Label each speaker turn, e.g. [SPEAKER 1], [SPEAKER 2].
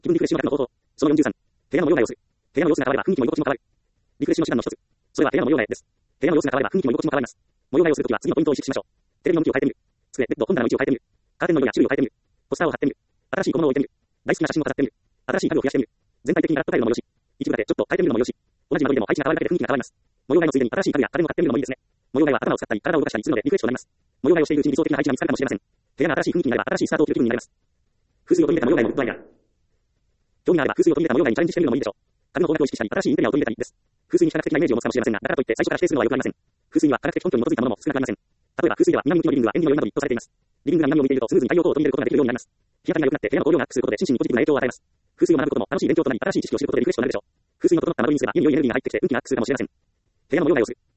[SPEAKER 1] 気分リフレッシュの方法。その43。部屋の模様替えをする。部屋の様子が変われば雰囲気も居心地も変わる。リフレッシュの手段の一つ。それは部屋の模様替えです。部屋の様子が変われば雰囲気も居心地も変わります。模様替えをするときは次のポイントを意識しましょう。テレビの向きを変えてみる。机、ベッド、本棚の位置を変えてみる。カーテンの色や種類を変えてみる。ポスターを貼ってみる。新しい小物を置いてみる。大好きな写真を飾ってみる。新しい家具を増やしてみる。全体的にガラッと変えるのもよし。一部だけちょっと変えてみるのもよし。同じ間取りでも配置が変わるだけで雰囲気が変わります。模様替えのついでに新しい家具や家電を買ってみるのもいいですね。模様替えは頭を使ったり体を動かしたりするのでリフレッシュとなります。模様替えをしているうちに理想的な配置が見つかるかもしれません。部屋が新しい雰囲気になれば新しいスタートを切る気分になります。風水を取り入れた模様替えのグッドアイデア。興味があれば風水を取り入れた模様替えにチャレンジしてみるのもいいでしょう。壁の方角を意識したり新しいインテリアを取り入れたりです。風水に比較的なイメージを持つかもしれませんが、だからといって最初から否定するのは良くありません。風水には科学的根拠に基づいたものも少なくありません。例えば風水では南向きのリビングは縁起の良いなどとされています。リビングが南を向いているとスムーズに太陽光を取り入れることができるようになります。日当たりが良くなって部屋の光量がアップすることで心身にポジティブな影響を与えます。風水を学ぶことも楽しい勉強となり新しい知識を知ることでリフレッシュとなるでしょう。風水の整った間取りにすれば家に良いエネルギーが入ってきて運気がアップするかもしれません。部屋の模様替えをする。